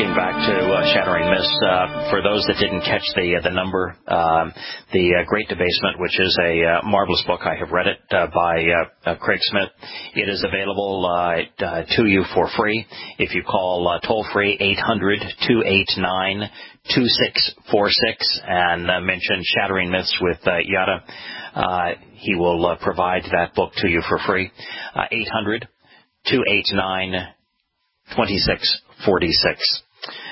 Welcome back to Shattering Myths. For those that didn't catch the number, the Great Debasement, which is a marvelous book. I have read it by Craig Smith. It is available to you for free if you call toll-free 800-289-2646 and mention Shattering Myths with Yada. He will provide that book to you for free. 800-289-2646.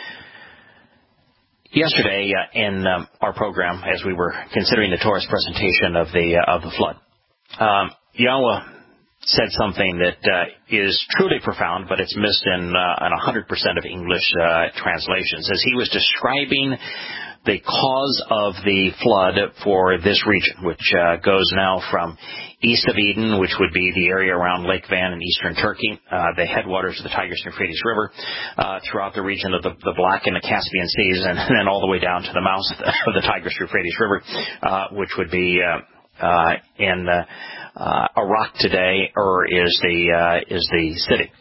Yesterday, in our program, as we were considering the Torah's presentation of the flood, Yahweh said something that is truly profound, but it's missed in 100% of English translations, as he was describing the cause of the flood for this region, which goes now from east of Eden, which would be the area around Lake Van in eastern Turkey, the headwaters of the Tigris-Euphrates River, throughout the region of the Black and the Caspian Seas, and then all the way down to the mouth of the Tigris-Euphrates River, which would be in Iraq today, is the city.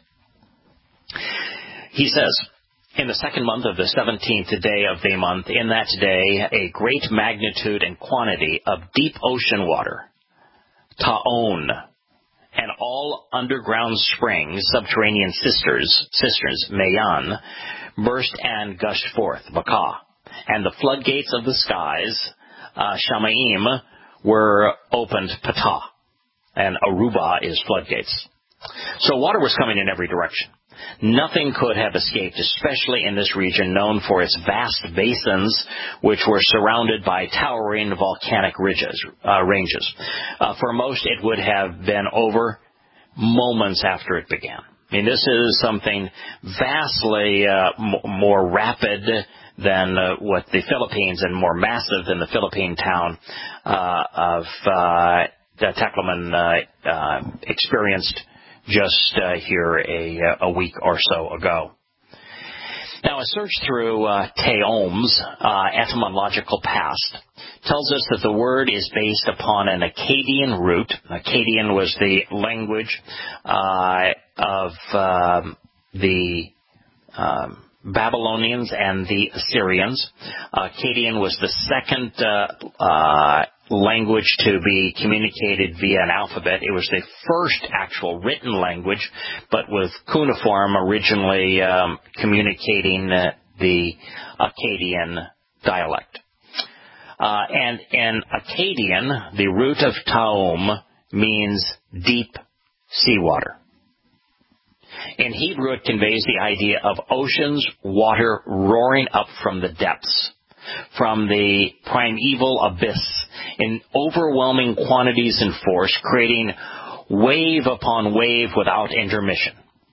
He says, in the second month of the 17th day of the month, in that day, a great magnitude and quantity of deep ocean water, Ta'on, and all underground springs, subterranean cisterns, Mayan, burst and gushed forth, Bakah, and the floodgates of the skies, Shamaim, were opened, Patah, and Aruba is floodgates. So water was coming in every direction. Nothing could have escaped, especially in this region known for its vast basins, which were surrounded by towering volcanic ranges. For most, it would have been over moments after it began. I mean, this is something vastly more rapid than what the Philippines, and more massive than the Philippine town of Tacloban experienced just here a week or so ago. Now, a search through Teom's etymological past tells us that the word is based upon an Akkadian root. Akkadian was the language of the Babylonians and the Assyrians. Akkadian was the second language to be communicated via an alphabet. It was the first actual written language, but with cuneiform originally communicating the Akkadian dialect. And in Akkadian, the root of Taom means deep seawater. In Hebrew, it conveys the idea of oceans, water roaring up from the depths, from the primeval abyss, in overwhelming quantities and force, creating wave upon wave without intermission.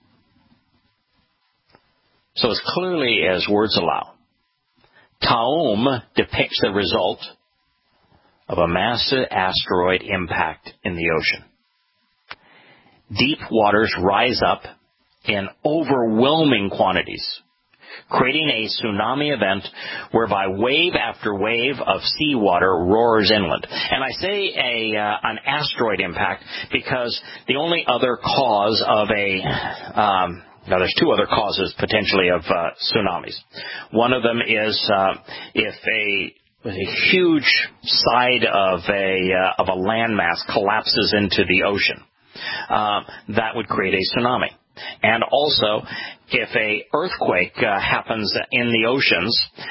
So as clearly as words allow, Taom depicts the result of a massive asteroid impact in the ocean. Deep waters rise up in overwhelming quantities, creating a tsunami event whereby wave after wave of seawater roars inland. And I say an asteroid impact because the only other cause of now there's two other causes potentially of tsunamis. One of them is if a huge side of a landmass collapses into the ocean, that would create a tsunami. And also, if a earthquake happens in the oceans,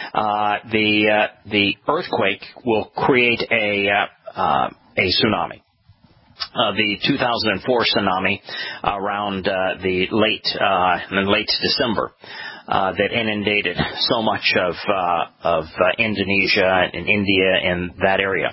the earthquake will create a tsunami. The 2004 tsunami around the late December that inundated so much of Indonesia and India and that area.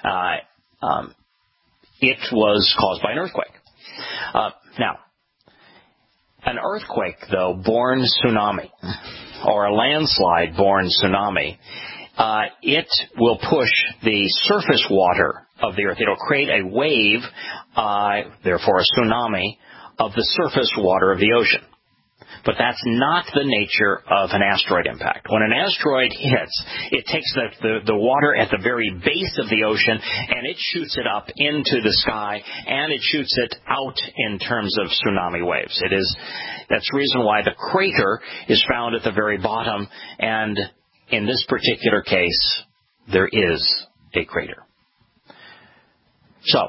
It was caused by an earthquake. Now, an earthquake, though, born tsunami, or a landslide born tsunami, it will push the surface water of the earth. It will create a wave, therefore a tsunami, of the surface water of the ocean. But that's not the nature of an asteroid impact. When an asteroid hits, it takes the water at the very base of the ocean and it shoots it up into the sky and it shoots it out in terms of tsunami waves. That's the reason why the crater is found at the very bottom, and in this particular case, there is a crater. So,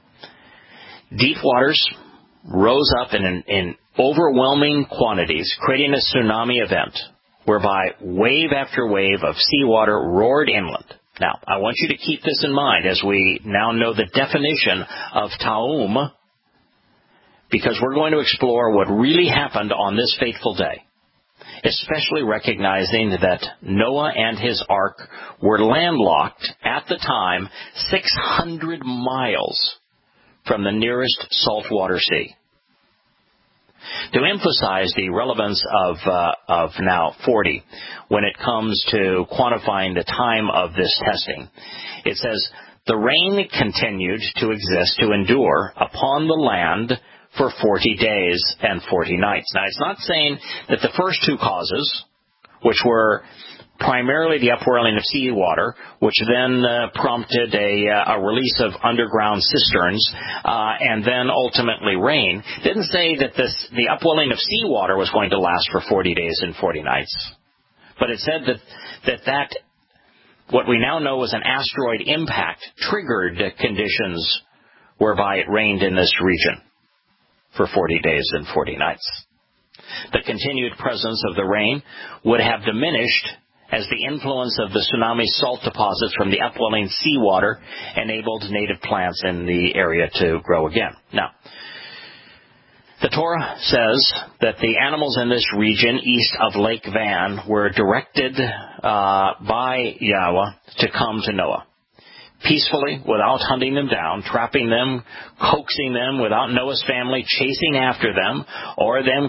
deep waters rose up in overwhelming quantities, creating a tsunami event whereby wave after wave of seawater roared inland. Now, I want you to keep this in mind as we now know the definition of Taum, because we're going to explore what really happened on this fateful day, especially recognizing that Noah and his ark were landlocked at the time 600 miles from the nearest saltwater sea. To emphasize the relevance of now 40 when it comes to quantifying the time of this testing, it says, the rain continued to exist, to endure upon the land for 40 days and 40 nights. Now, it's not saying that the first two causes, which were primarily the upwelling of seawater, which then prompted a release of underground cisterns, and then ultimately rain, didn't say that the upwelling of seawater was going to last for 40 days and 40 nights. But it said that what we now know as an asteroid impact triggered conditions whereby it rained in this region for 40 days and 40 nights. The continued presence of the rain would have diminished as the influence of the tsunami salt deposits from the upwelling seawater enabled native plants in the area to grow again. Now, the Torah says that the animals in this region east of Lake Van were directed by Yahweh to come to Noah, peacefully, without hunting them down, trapping them, coaxing them, without Noah's family chasing after them, or them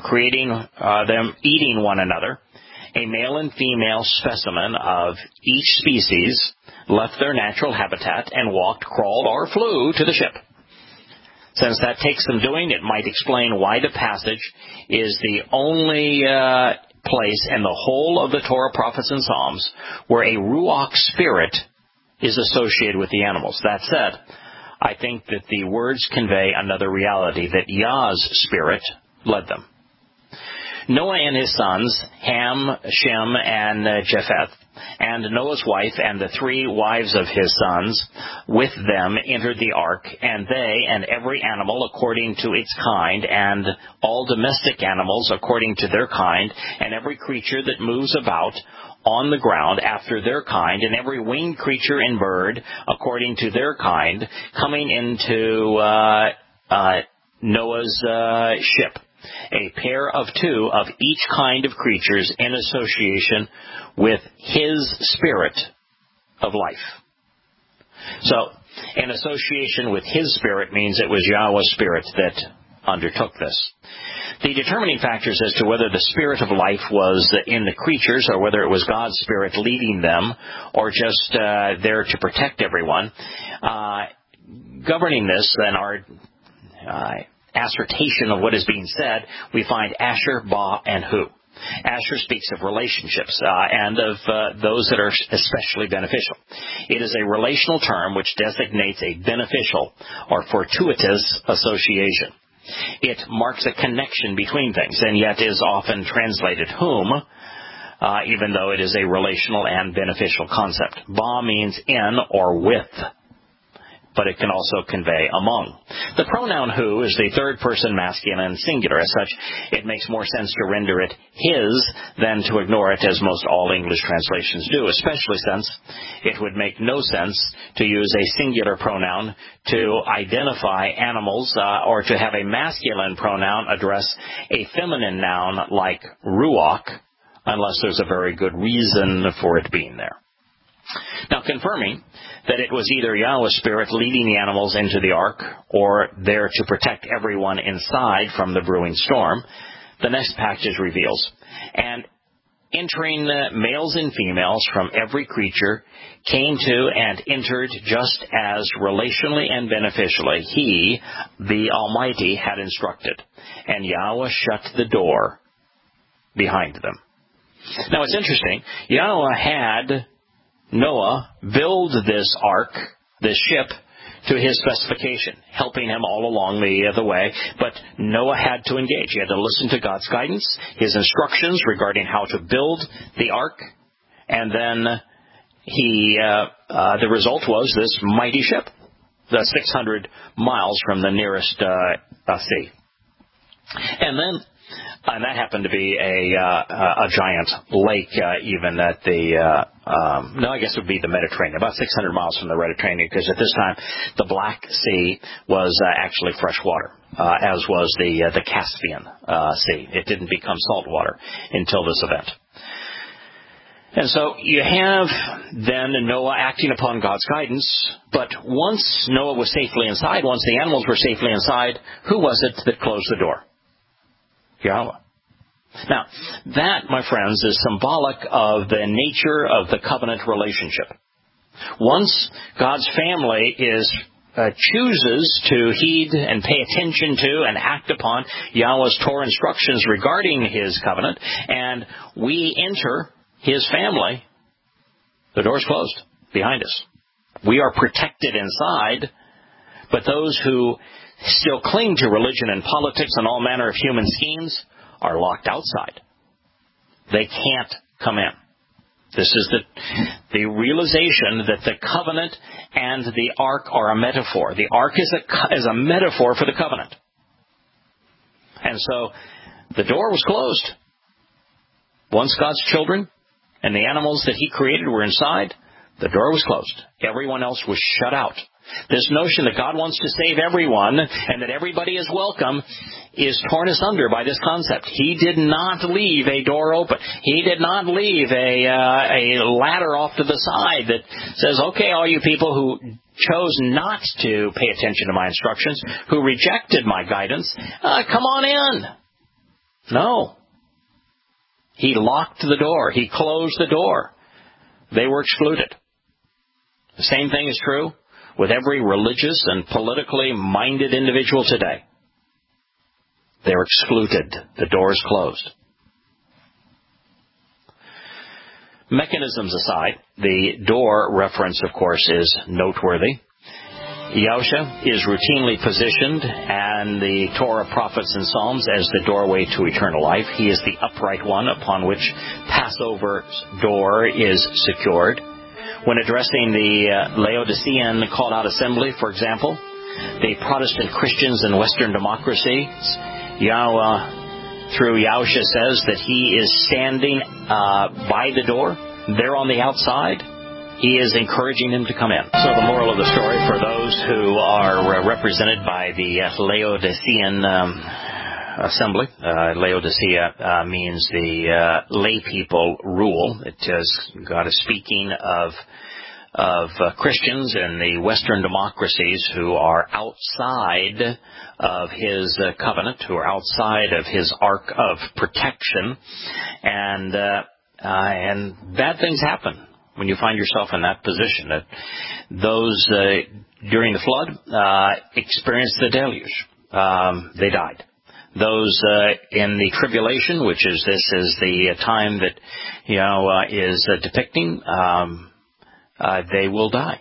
eating one another. A male and female specimen of each species left their natural habitat and walked, crawled, or flew to the ship. Since that takes some doing, it might explain why the passage is the only place in the whole of the Torah, prophets, and Psalms where a Ruach spirit is associated with the animals. That said, I think that the words convey another reality, that Yah's spirit led them. Noah and his sons, Ham, Shem, and Japheth, and Noah's wife and the 3 wives of his sons with them entered the ark, and they and every animal according to its kind, and all domestic animals according to their kind, and every creature that moves about on the ground after their kind, and every winged creature and bird according to their kind, coming into Noah's ship, a pair of 2 of each kind of creatures in association with his spirit of life. So, in association with his spirit means it was Yahweh's spirit that undertook this. The determining factors as to whether the spirit of life was in the creatures or whether it was God's spirit leading them or just there to protect everyone, governing this, then our assertion of what is being said, we find Asher, Ba, and Hu. Asher speaks of relationships and of those that are especially beneficial. It is a relational term which designates a beneficial or fortuitous association. It marks a connection between things, and yet is often translated whom, even though it is a relational and beneficial concept. Ba means in or with, but it can also convey among. The pronoun who is the third person masculine singular. As such, it makes more sense to render it his than to ignore it, as most all English translations do, especially since it would make no sense to use a singular pronoun to identify animals or to have a masculine pronoun address a feminine noun like ruach, unless there's a very good reason for it being there. Now, confirming that it was either Yahweh's spirit leading the animals into the ark or there to protect everyone inside from the brewing storm, the next passage reveals, and entering males and females from every creature came to and entered just as relationally and beneficially He, the Almighty, had instructed. And Yahweh shut the door behind them. Now, it's interesting. Yahweh had Noah build this ark, this ship, to his specification, helping him all along the way. But Noah had to engage. He had to listen to God's guidance, his instructions regarding how to build the ark, and then the result was this mighty ship, the 600 miles from the nearest sea. And that happened to be a giant lake, even at I guess it would be the Mediterranean, about 600 miles from the Mediterranean, because at this time the Black Sea was actually fresh water, as was the Caspian Sea. It didn't become salt water until this event. And so you have then Noah acting upon God's guidance, but once Noah was safely inside, once the animals were safely inside, who was it that closed the door? Yahweh. Now, that, my friends, is symbolic of the nature of the covenant relationship. Once God's family chooses to heed and pay attention to and act upon Yahweh's Torah instructions regarding His covenant, and we enter His family, the door's closed behind us. We are protected inside, but those who still cling to religion and politics and all manner of human schemes are locked outside. They can't come in. This is the realization that the covenant and the ark are a metaphor. The ark is a metaphor for the covenant. And so the door was closed. Once God's children and the animals that He created were inside, the door was closed. Everyone else was shut out. This notion that God wants to save everyone and that everybody is welcome is torn asunder by this concept. He did not leave a door open. He did not leave a ladder off to the side that says, okay, all you people who chose not to pay attention to my instructions, who rejected my guidance, come on in. No. He locked the door. He closed the door. They were excluded. The same thing is true with every religious and politically minded individual today. They're excluded. The door is closed. Mechanisms aside, the door reference, of course, is noteworthy. Yahusha is routinely positioned in the Torah, prophets, and Psalms as the doorway to eternal life. He is the upright one upon which Passover's door is secured. When addressing the Laodicean called-out assembly, for example, the Protestant Christians in Western democracies, Yahweh, through Yahusha, says that He is standing by the door. They're on the outside. He is encouraging them to come in. So the moral of the story for those who are represented by the Laodicean assembly, Laodicea means the lay people rule. God is speaking of Christians in the Western democracies who are outside of His covenant, who are outside of His ark of protection, and bad things happen when you find yourself in that position. Those during the flood experienced the deluge. They died. Those in the tribulation, which is the time that is depicting, they will die.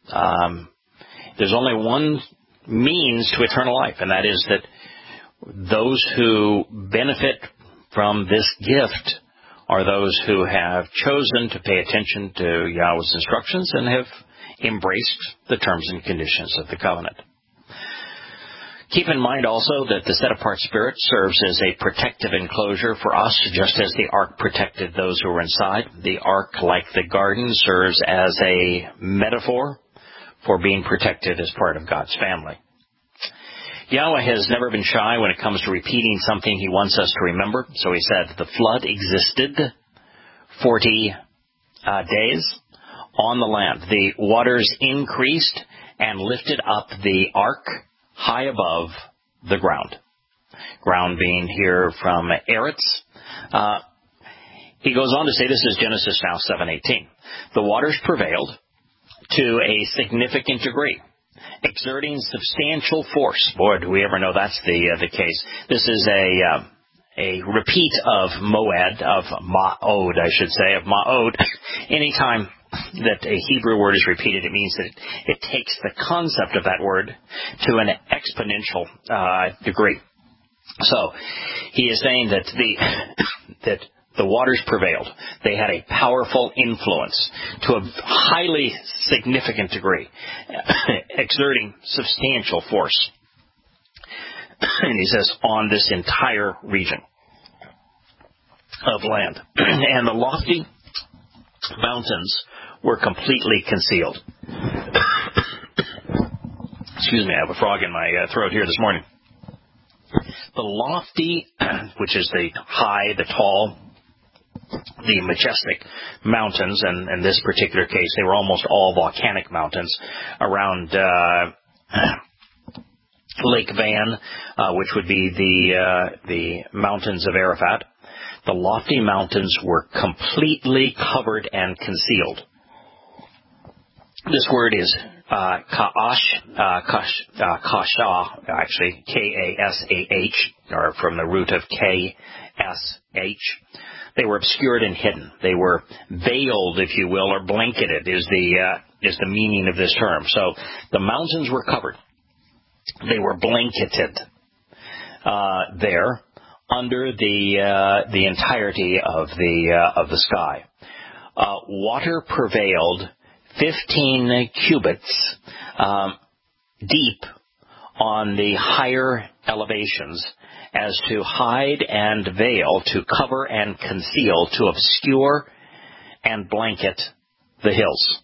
There's only one means to eternal life, and that is that those who benefit from this gift are those who have chosen to pay attention to Yahweh's instructions and have embraced the terms and conditions of the covenant. Keep in mind also that the set-apart spirit serves as a protective enclosure for us, just as the ark protected those who were inside. The ark, like the garden, serves as a metaphor for being protected as part of God's family. Yahweh has never been shy when it comes to repeating something He wants us to remember. So He said the flood existed 40 days on the land. The waters increased and lifted up the ark high above the ground. Ground being here from Eretz. He goes on to say, this is Genesis now 7:18. The waters prevailed to a significant degree, exerting substantial force. Boy, do we ever know that's the case. This is a repeat of Moed, of Ma'od, I should say, of Ma'od. Anytime that a Hebrew word is repeated, it means that it takes the concept of that word to an exponential degree. So he is saying that the waters prevailed. They had a powerful influence to a highly significant degree, exerting substantial force. And he says, on this entire region of land. And the lofty mountains were completely concealed. Excuse me, I have a frog in my throat here this morning. The lofty, which is the high, the tall, the majestic mountains, and in this particular case, they were almost all volcanic mountains around Lake Van, which would be the mountains of Arafat. The lofty mountains were completely covered and concealed. This word is Kashah, actually, K-A-S-A-H, or from the root of K-S-H. They were obscured and hidden. They were veiled, if you will, or blanketed is the meaning of this term. So the mountains were covered. They were blanketed there under the entirety of the sky. Water prevailed 15 cubits deep on the higher elevations, as to hide and veil, to cover and conceal, to obscure and blanket the hills.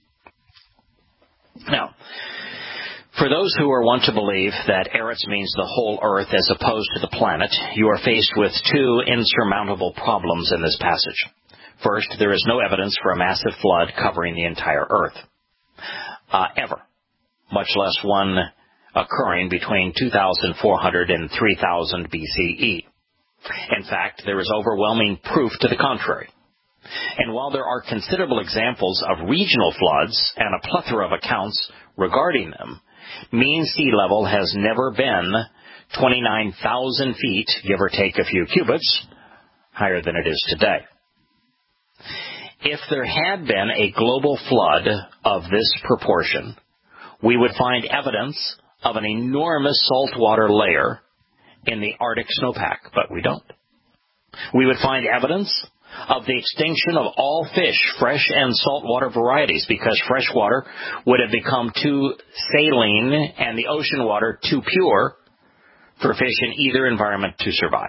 Now, for those who are wont to believe that Eretz means the whole earth as opposed to the planet, you are faced with two insurmountable problems in this passage. First, there is no evidence for a massive flood covering the entire earth, ever, much less one occurring between 2,400 and 3,000 BCE. In fact, there is overwhelming proof to the contrary. And while there are considerable examples of regional floods and a plethora of accounts regarding them, mean sea level has never been 29,000 feet, give or take a few cubits, higher than it is today. If there had been a global flood of this proportion, we would find evidence of an enormous saltwater layer in the Arctic snowpack, but we don't. We would find evidence of the extinction of all fish, fresh and saltwater varieties, because fresh water would have become too saline and the ocean water too pure for fish in either environment to survive.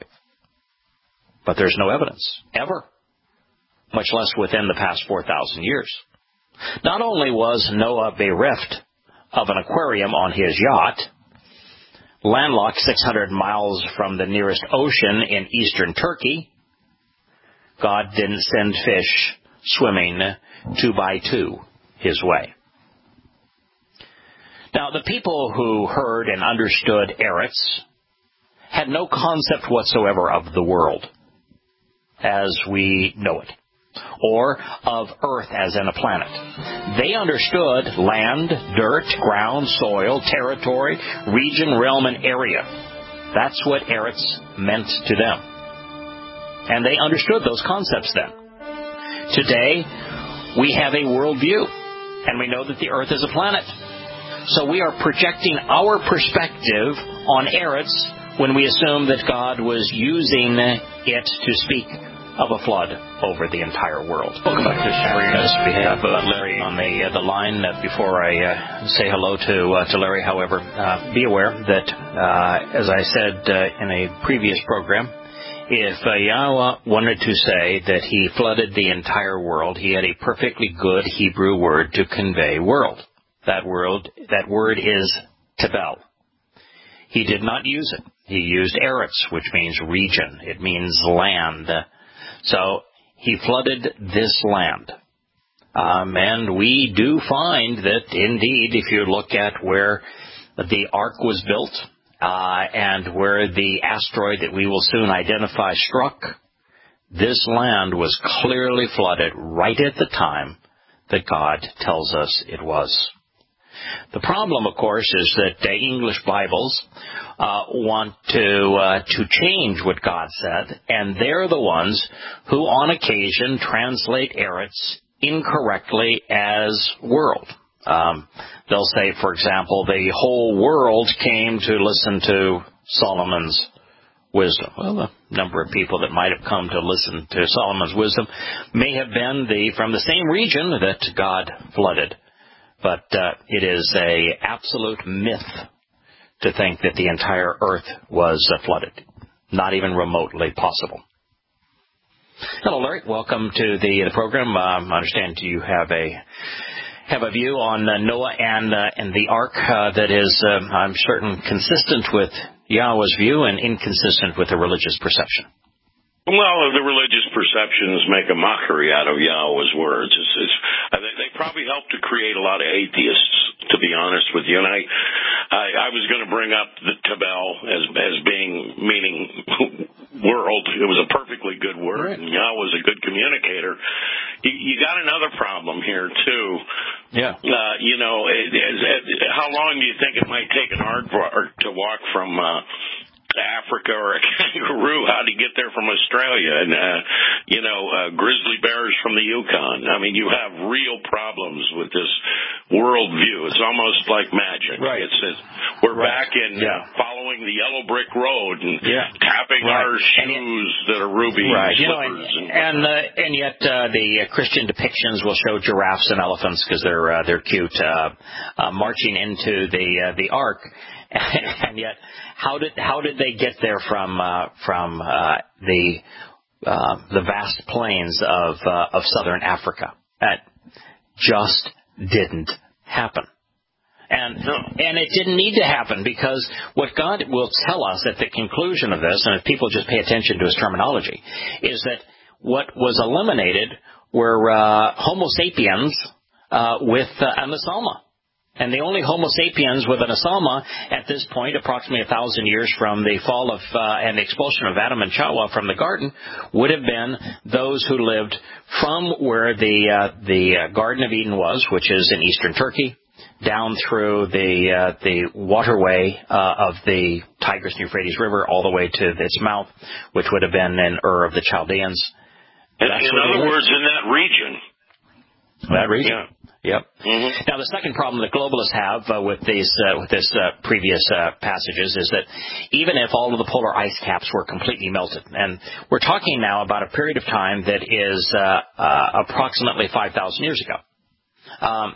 But there's no evidence, ever, much less within the past 4,000 years. Not only was Noah bereft of an aquarium on his yacht, landlocked 600 miles from the nearest ocean in eastern Turkey, God didn't send fish swimming 2 by 2 his way. Now, the people who heard and understood Eretz had no concept whatsoever of the world as we know it, or of Earth as in a planet. They understood land, dirt, ground, soil, territory, region, realm, and area. That's what Eretz meant to them. And they understood those concepts then. Today, we have a worldview, and we know that the Earth is a planet. So we are projecting our perspective on Eretz when we assume that God was using it to speak of a flood over the entire world. Welcome back to Sharon's. We have Larry on the line. Before I say hello to Larry, however, be aware that, as I said in a previous program, if Yahweh wanted to say that he flooded the entire world, he had a perfectly good Hebrew word to convey world. That word is tebel. He did not use it. He used Eretz, which means region. It means land. So he flooded this land. And we do find that, indeed, if you look at where the ark was built and where the asteroid that we will soon identify struck, this land was clearly flooded right at the time that God tells us it was. The problem, of course, is that English Bibles want to change what God said, and they're the ones who, on occasion, translate Eretz incorrectly as world. They'll say, for example, the whole world came to listen to Solomon's wisdom. Well, the number of people that might have come to listen to Solomon's wisdom may have been from the same region that God flooded. But it is a absolute myth to think that the entire earth was flooded. Not even remotely possible. Hello, Larry. Welcome to the program. I understand you have a view on Noah and the ark that is, I'm certain, consistent with Yahweh's view and inconsistent with the religious perception. Well, the religious perceptions make a mockery out of Yahweh's words. They probably help to create a lot of atheists, to be honest with you. And I was going to bring up the Tabel as meaning world. It was a perfectly good word, and Yahweh's a good communicator. You got another problem here too. Yeah. How long do you think it might take an aardvark to walk from Africa or a kangaroo? How do you get there from Australia? And grizzly bears from the Yukon. I mean, you have real problems with this worldview. It's almost like magic. Right. We're back in following the yellow brick road and tapping our shoes that are ruby slippers. And yet the Christian depictions will show giraffes and elephants because they're cute marching into the ark. And yet, how did they get there from the vast plains of southern Africa? That just didn't happen. And it didn't need to happen, because what God will tell us at the conclusion of this, and if people just pay attention to his terminology, is that what was eliminated were Homo sapiens with anasalma. And the only Homo sapiens with an asalma at this point, approximately 1,000 years from the fall of and the expulsion of Adam and Chawah from the garden, would have been those who lived from where the Garden of Eden was, which is in eastern Turkey, down through the waterway of the Tigris-Euphrates River all the way to its mouth, which would have been in Ur of the Chaldeans. In other words, in that region. That region. Yeah. Yep. Mm-hmm. Now, the second problem that globalists have with this previous passages is that even if all of the polar ice caps were completely melted, and we're talking now about a period of time that is approximately 5,000 years ago.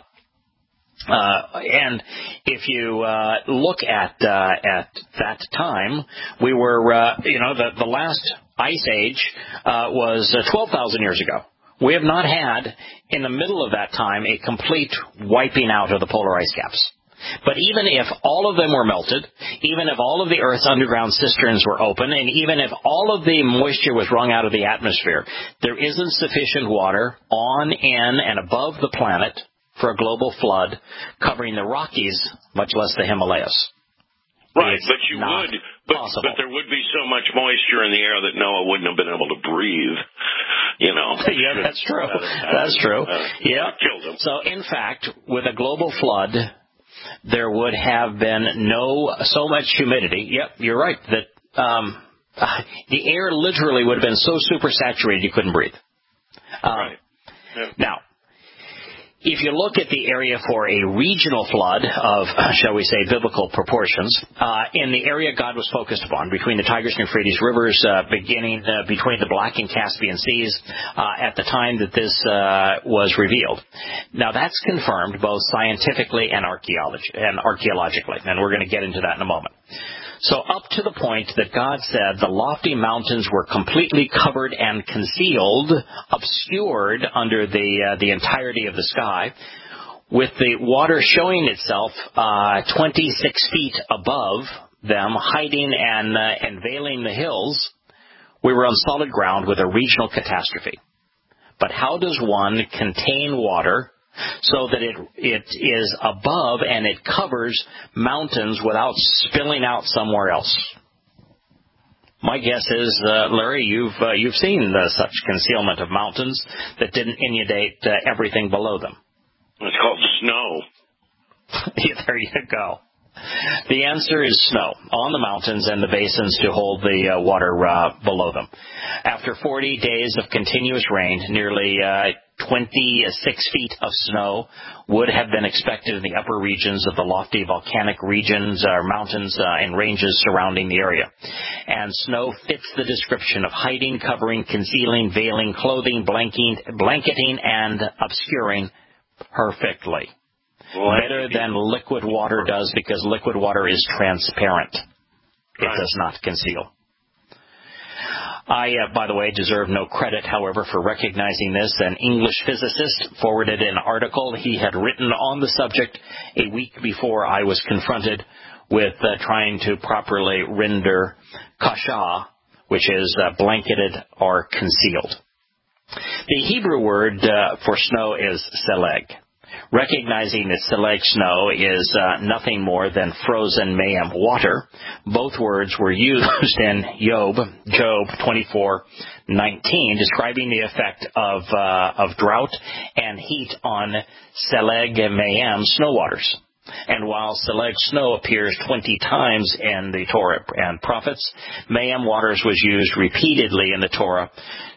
And if you look at that time, we were, the last ice age was 12,000 years ago. We have not had, in the middle of that time, a complete wiping out of the polar ice caps. But even if all of them were melted, even if all of the Earth's underground cisterns were open, and even if all of the moisture was wrung out of the atmosphere, there isn't sufficient water on, in, and above the planet for a global flood covering the Rockies, much less the Himalayas. Right, but there would be so much moisture in the air that Noah wouldn't have been able to breathe, Yeah, that's true. That's true. Yeah. Killed him. So, in fact, with a global flood, there would have been so much humidity. Yep, you're right, that the air literally would have been so supersaturated you couldn't breathe. Right. Yeah. Now, if you look at the area for a regional flood of, shall we say, biblical proportions, in the area God was focused upon, between the Tigris and Euphrates rivers, beginning between the Black and Caspian seas, at the time that this was revealed. Now, that's confirmed both scientifically and archaeologically, and we're going to get into that in a moment. So up to the point that God said the lofty mountains were completely covered and concealed, obscured under the entirety of the sky, with the water showing itself 26 feet above them, hiding and veiling the hills, we were on solid ground with a regional catastrophe. But how does one contain water so that it is above and it covers mountains without spilling out somewhere else? My guess is, Larry, you've seen such concealment of mountains that didn't inundate everything below them. It's called snow. There you go. The answer is snow on the mountains and the basins to hold the water below them. After 40 days of continuous rain, nearly 26 feet of snow would have been expected in the upper regions of the lofty volcanic regions or mountains and ranges surrounding the area. And snow fits the description of hiding, covering, concealing, veiling, clothing, blanketing, and obscuring perfectly. Better than liquid water does, because liquid water is transparent. It does not conceal. I, by the way, deserve no credit, however, for recognizing this. An English physicist forwarded an article he had written on the subject a week before I was confronted with trying to properly render kasha, which is blanketed or concealed. The Hebrew word for snow is seleg. Recognizing that seleg snow is nothing more than frozen mayam water, both words were used in Job 24:19, describing the effect of drought and heat on seleg mayam snow waters. And while seleg snow appears 20 times in the Torah and prophets, mayam waters was used repeatedly in the Torah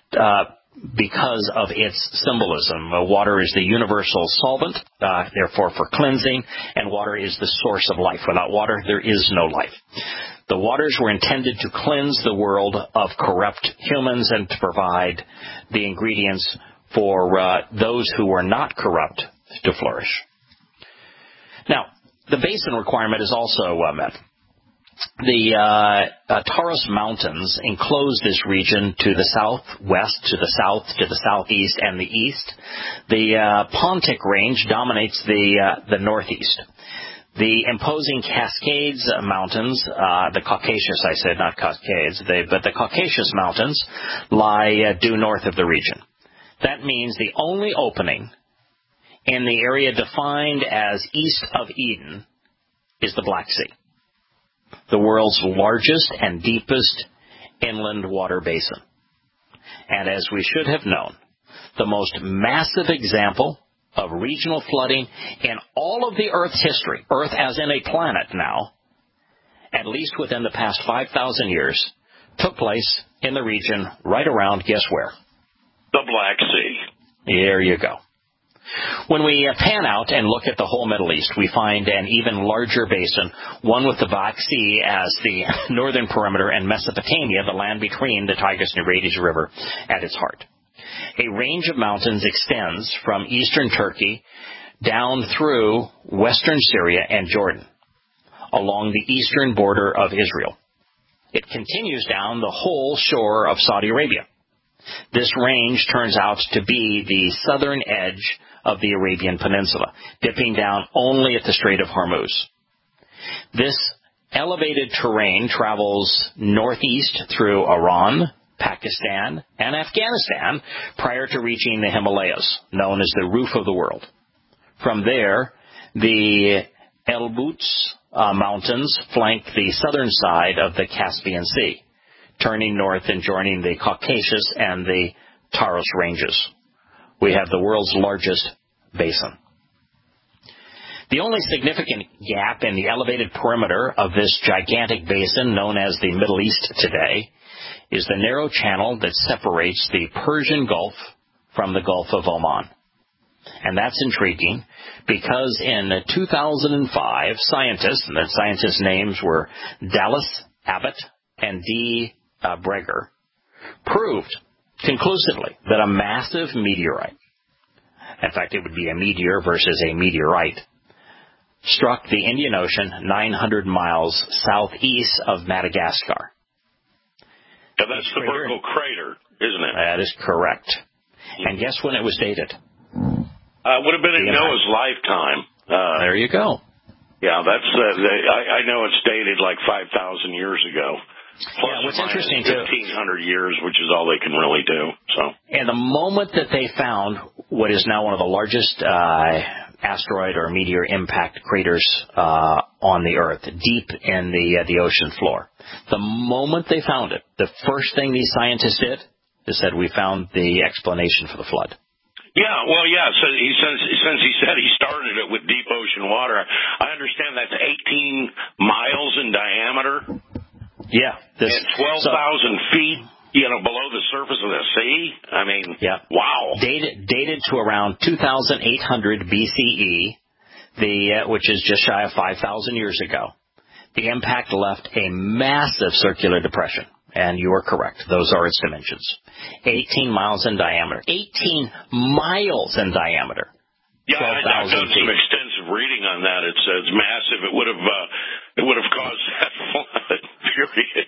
because of its symbolism. Water is the universal solvent, therefore for cleansing, and water is the source of life. Without water, there is no life. The waters were intended to cleanse the world of corrupt humans and to provide the ingredients for those who were not corrupt to flourish. Now, the basin requirement is also met. The Taurus Mountains enclose this region to the southwest, to the south, to the southeast, and the east. The Pontic Range dominates the northeast. The imposing Cascades Mountains, the Caucasus, I said, not Cascades, but the Caucasus Mountains lie due north of the region. That means the only opening in the area defined as east of Eden is the Black Sea, the world's largest and deepest inland water basin. And as we should have known, the most massive example of regional flooding in all of the Earth's history, Earth as in a planet now, at least within the past 5,000 years, took place in the region right around, guess where? The Black Sea. There you go. When we pan out and look at the whole Middle East, we find an even larger basin, one with the Black Sea as the northern perimeter and Mesopotamia, the land between the Tigris and Euphrates River, at its heart. A range of mountains extends from eastern Turkey down through western Syria and Jordan, along the eastern border of Israel. It continues down the whole shore of Saudi Arabia. This range turns out to be the southern edge of the Arabian Peninsula, dipping down only at the Strait of Hormuz. This elevated terrain travels northeast through Iran, Pakistan, and Afghanistan prior to reaching the Himalayas, known as the roof of the world. From there, the Elburz Mountains flank the southern side of the Caspian Sea, turning north and joining the Caucasus and the Taurus Ranges. We have the world's largest basin. The only significant gap in the elevated perimeter of this gigantic basin, known as the Middle East today, is the narrow channel that separates the Persian Gulf from the Gulf of Oman. And that's intriguing because in 2005, scientists, and the scientists' names were Dallas Abbott and D. Breger, proved conclusively that a massive meteorite, in fact, it would be a meteor versus a meteorite, struck the Indian Ocean 900 miles southeast of Madagascar. Yeah, that's the Burckle Crater, isn't it? That is correct. And guess when it was dated? Would have been in Noah's lifetime. There you go. Yeah, that's. I know it's dated like 5,000 years ago. Plus what's interesting too, 1,500 years, which is all they can really do. So, and the moment that they found what is now one of the largest asteroid or meteor impact craters on the Earth, deep in the ocean floor, the moment they found it, the first thing these scientists did is said, "We found the explanation for the flood." Yeah, well, yeah. So since he said he started it with deep ocean water, I understand that's 18 miles in diameter. Yeah, and 12,000 feet, below the surface of the sea. I mean, wow. Dated to around 2,800 BCE, which is just shy of 5,000 years ago. The impact left a massive circular depression. And you are correct. Those are its dimensions. 18 miles in diameter. 18 miles in diameter. Yeah, I've done some extensive reading on that. It says massive. It would have caused that flood, period.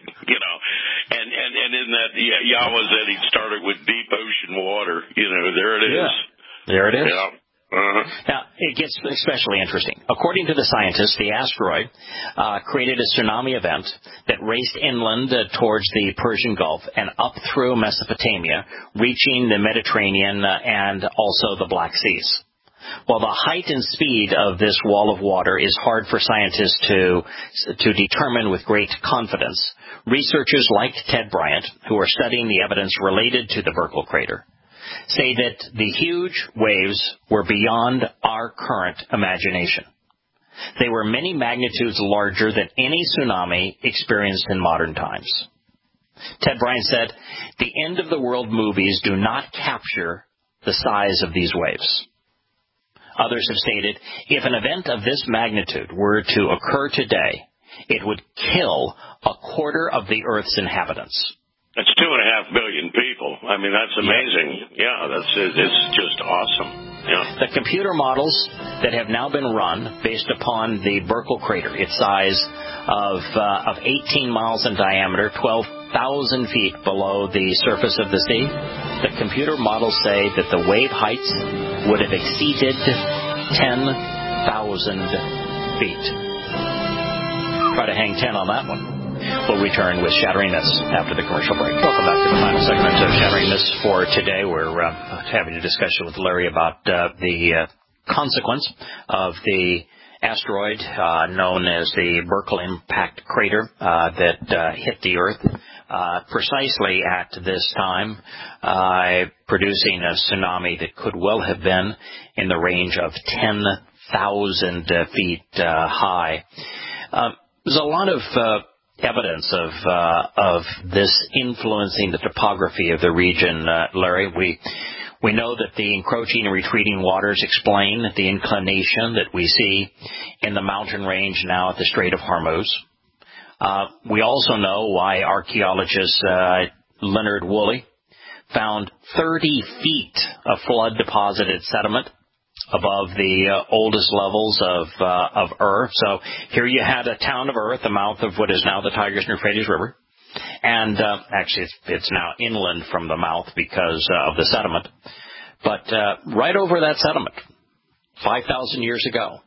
And in that, Yahweh said he'd started with deep ocean water. There it is. Yeah. There it is. Yeah. Now, it gets especially interesting. According to the scientists, the asteroid created a tsunami event that raced inland towards the Persian Gulf and up through Mesopotamia, reaching the Mediterranean and also the Black Seas. While the height and speed of this wall of water is hard for scientists to determine with great confidence, researchers like Ted Bryant, who are studying the evidence related to the Burckle crater, say that the huge waves were beyond our current imagination. They were many magnitudes larger than any tsunami experienced in modern times. Ted Bryant said, "The end of the world movies do not capture the size of these waves." Others have stated, if an event of this magnitude were to occur today, it would kill a quarter of the Earth's inhabitants. That's 2.5 billion people. I mean, that's amazing. Yeah, it's just awesome. Yeah. The computer models that have now been run based upon the Burckle crater, its size of 18 miles in diameter, 12,000 feet below the surface of the sea, the computer models say that the wave heights would have exceeded 10,000 feet. Try to hang 10 on that one. We'll return with Shattering Myths after the commercial break. Welcome back to the final segment of Shattering Myths for today. We're having a discussion with Larry about the consequence of the asteroid known as the Burckle impact crater that hit the Earth precisely at this time, producing a tsunami that could well have been in the range of 10,000 feet high. There's a lot of evidence of this influencing the topography of the region, Larry. We know that the encroaching and retreating waters explain the inclination that we see in the mountain range now at the Strait of Hormuz. We also know why archaeologist Leonard Woolley found 30 feet of flood-deposited sediment above the oldest levels of Ur. So here you had a town of Ur, the mouth of what is now the Tigris and Euphrates River. And actually, it's now inland from the mouth because of the sediment. But right over that sediment, 5,000 years ago,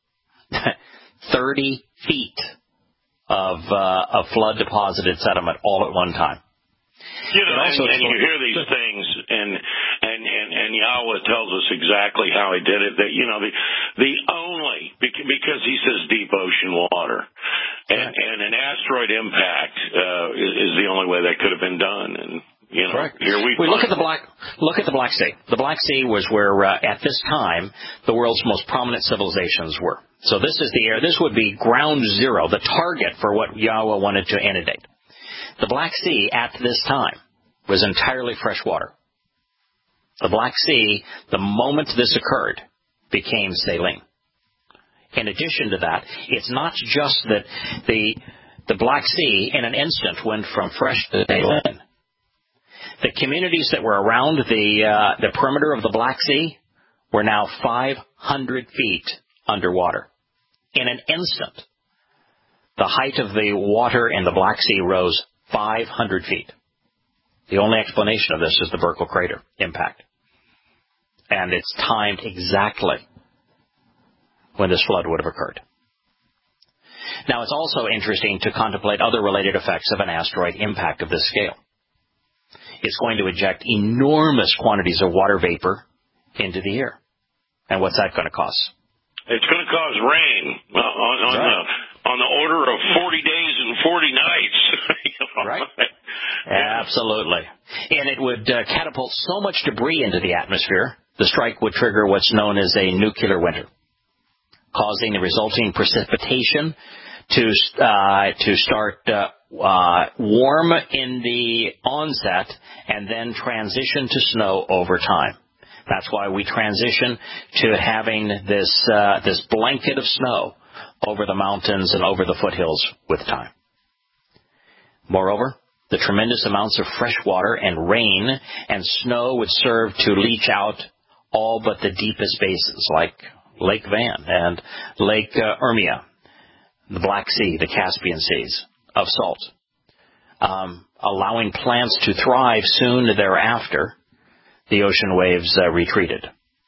30 feet of flood-deposited sediment all at one time. And you hear these things, and Yahweh tells us exactly how he did it. That the only, because he says deep ocean water, and an asteroid impact is the only way that could have been done. And here we look at the Black Sea. The Black Sea was where at this time the world's most prominent civilizations were. So this is this would be ground zero, the target for what Yahweh wanted to inundate. The Black Sea at this time was entirely fresh water. The Black Sea, the moment this occurred, became saline. In addition to that, it's not just that the Black Sea in an instant went from fresh to saline. The communities that were around the perimeter of the Black Sea were now 500 feet underwater. In an instant, the height of the water in the Black Sea rose 500 feet. The only explanation of this is the Burckle crater impact. And it's timed exactly when this flood would have occurred. Now, it's also interesting to contemplate other related effects of an asteroid impact of this scale. It's going to eject enormous quantities of water vapor into the air. And what's that going to cause? It's going to cause rain on the order of 40 days and 40 nights. Right. Absolutely. And it would catapult so much debris into the atmosphere the strike would trigger what's known as a nuclear winter, causing the resulting precipitation to start warm in the onset and then transition to snow over time. That's why we transition to having this blanket of snow over the mountains and over the foothills with time. Moreover, the tremendous amounts of fresh water and rain and snow would serve to leach out all but the deepest basins like Lake Van and Lake Urmia, the Black Sea, the Caspian Seas, of salt, allowing plants to thrive soon thereafter. The ocean waves retreated.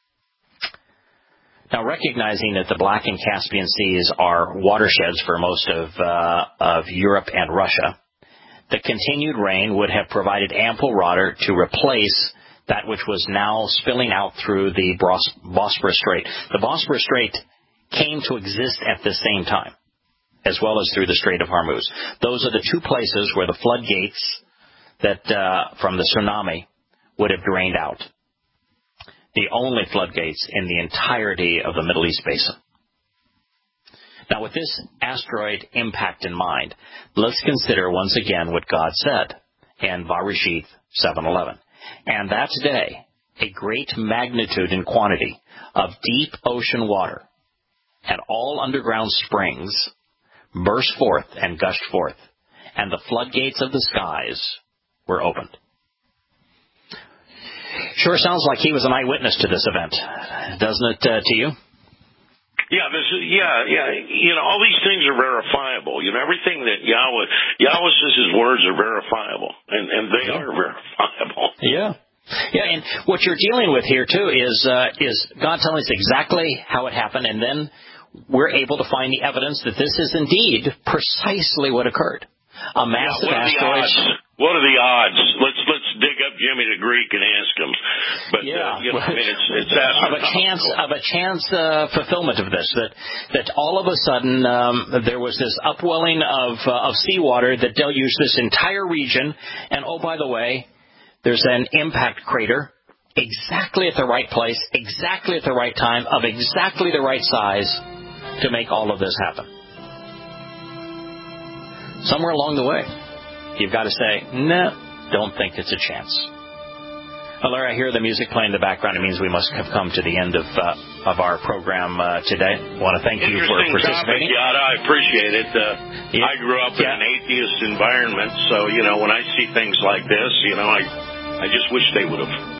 Now, recognizing that the Black and Caspian Seas are watersheds for most of Europe and Russia, the continued rain would have provided ample water to replace that which was now spilling out through the Bosporus Strait. The Bosporus Strait came to exist at the same time, as well as through the Strait of Hormuz. Those are the two places where the floodgates that from the tsunami would have drained out. The only floodgates in the entirety of the Middle East basin. Now, with this asteroid impact in mind, let's consider once again what God said in Bereshith 7:11. And that today, a great magnitude and quantity of deep ocean water and all underground springs burst forth and gushed forth, and the floodgates of the skies were opened. Sure sounds like he was an eyewitness to this event, doesn't it, to you? Yeah, all these things are verifiable. Everything that Yahweh says his words are verifiable, and they are verifiable. Yeah. Yeah, and what you're dealing with here, too, is God telling us exactly how it happened, and then we're able to find the evidence that this is indeed precisely what occurred. A massive asteroid. What are the odds? Let's dig up Jimmy the Greek and ask him. But it's of a chance fulfillment of this. That all of a sudden there was this upwelling of seawater that deluged this entire region, and oh, by the way, there's an impact crater exactly at the right place, exactly at the right time, of exactly the right size to make all of this happen. Somewhere along the way, you've got to say, no, don't think it's a chance. Well, Larry, I hear the music playing in the background. It means we must have come to the end of our program today. I want to thank you for participating. Topic, Yada. I appreciate it. I grew up in an atheist environment, so, when I see things like this, I just wish they would have